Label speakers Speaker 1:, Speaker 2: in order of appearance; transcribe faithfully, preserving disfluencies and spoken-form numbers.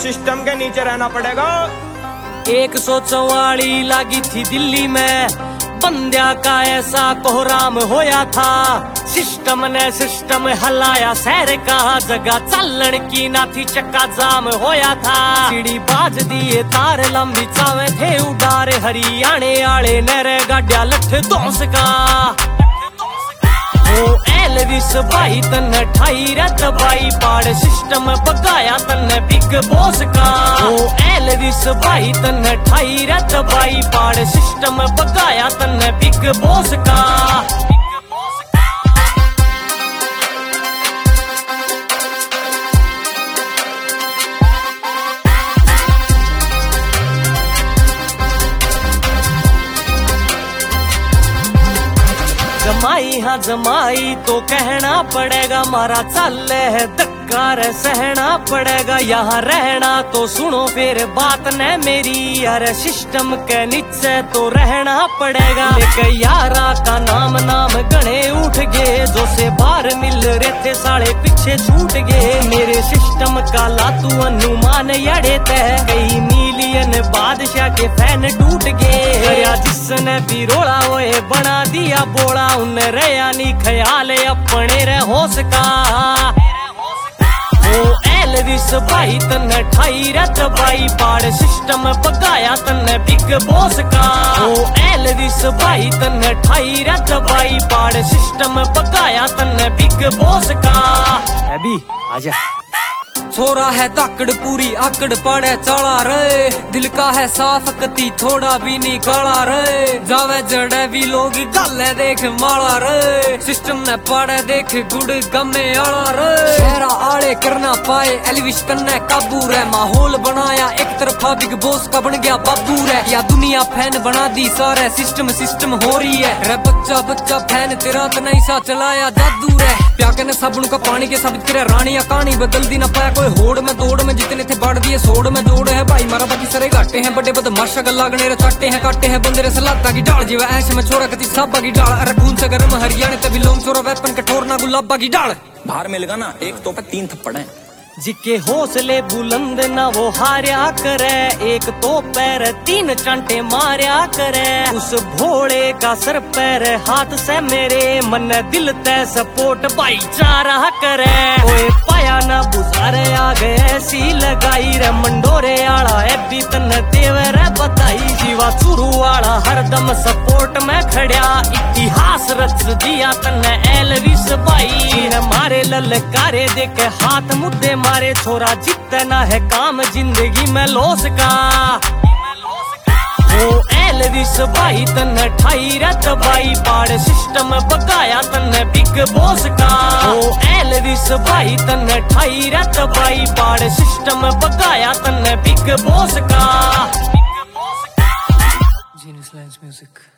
Speaker 1: System के नीचे रहना पड़ेगा।
Speaker 2: एक सौ चौवाली लागी थी दिल्ली में, बंद्या का ऐसा कोहराम होया था। सिस्टम ने सिस्टम हलाया शहर का, जगह चलन की ना थी चक्का जाम होया था। सीढ़ी बाज दिए तार लंबी चावे थे उडारे, हरियाणे आले नरे गाड्या लठ दोस का। ओ एलविस भाई तन ठाई रत भाई पाड़, सिस्टम बगाया तन बिग बॉस का। ओ एलविस भाई तन ठाई रत भाई पाड़, सिस्टम बगाया तन बिग बॉस का। जमाई हाँ जमाई तो कहना पड़ेगा, मारा चल है धक्का रे सहना पड़ेगा। यहाँ रहना तो सुनो फिर बात न मेरी, यार सिस्टम के नीचे तो रहना पड़ेगा। लेके यारा का नाम नाम गणे उठ गए, जो से बाहर मिल रहे थे साढ़े पीछे छूट गए। मेरे सिस्टम का लातू अनुमान यड़े तय, कई मिलियन बादशाह के फैन टूट गए। जिसने भी रोड़ा हुए बना दिया बोला, उन रया नी ख्याल अपने रे होश का। ओ एलविस भाई तन ठाई रत भाई पाड़, सिस्टम बगाया तन बिग बॉस का। ओ एलविस भाई तन ठाई रत भाई पाड़, सिस्टम बगाया तन बिग बॉस का। अभी आजा छोरा है ताकड़ पूरी आकड़ पड़े चढ़ा रे, दिल का है साफ कती थोड़ा भी नहीं काला रे। जावे जड़े भी लोग गाले देख माला रे, सिस्टम ने पड़े देख गुड़ गमे आला रे। शहरा आड़े करना पाए एलविस कन्ने काबू रे, माहौल बनाया एक तरफा बिग बॉस का बन गया बाबू रे। या दुनिया फैन बना दी सारे, सिस्टम सिस्टम हो रही है रे। बच्चा बच्चा फैन तेरा तो नहीं सा चलाया जादू रे। प्याके ने साबुन का पानी के साबित करे रानी, या कहानी बदल दी ना पाया कोई होड़ में दौड़ में। जितने थे बाढ़ दिए सोड़ में जोड़ है भाई, मारा बाकी सारे घाटे हैं। बड़े बदमाशा गल्ला गणे रे चाटे हैं, काटे हैं बंदे रे सलाता की डाल। जीवा ऐसे में छोरा कती साबा की डाल, अरे खून से गर्म हरियाणा तभी लोग छोरा वेपन कठोर ना गुलाबा की डाल।
Speaker 3: बाहर मिलेगा ना एक तो पे तीन थप्पड़ है।
Speaker 2: जिके हौसले बुलंद ना वो हार्या करे, एक तो पैर तीन चांटे मार्या करे। उस भोले का सर पैर हाथ से मेरे, मन दिल ते सपोर्ट भाईचारा करे। ओए पाया ना बुझारे आ गए ऐसी लगाई रे, मंडोरे आला है भी तन देवर बताई। जीवा चुरू वाला हरदम सपोर्ट में खड़िया, इतिहास रच दिया तन एलविस भाई। मारे ललकारे देख हाथ मुद्दे मारे, छोरा जितना है काम जिंदगी में लॉस का। ओ एलविस भाई तन ठाई रत भाई पाड़, सिस्टम बगाया तन बिग बॉस का। ओ एलविस भाई तन ठाई रत भाई पाड़, सिस्टम बगाया तन बिग बॉस का। Genius lines music.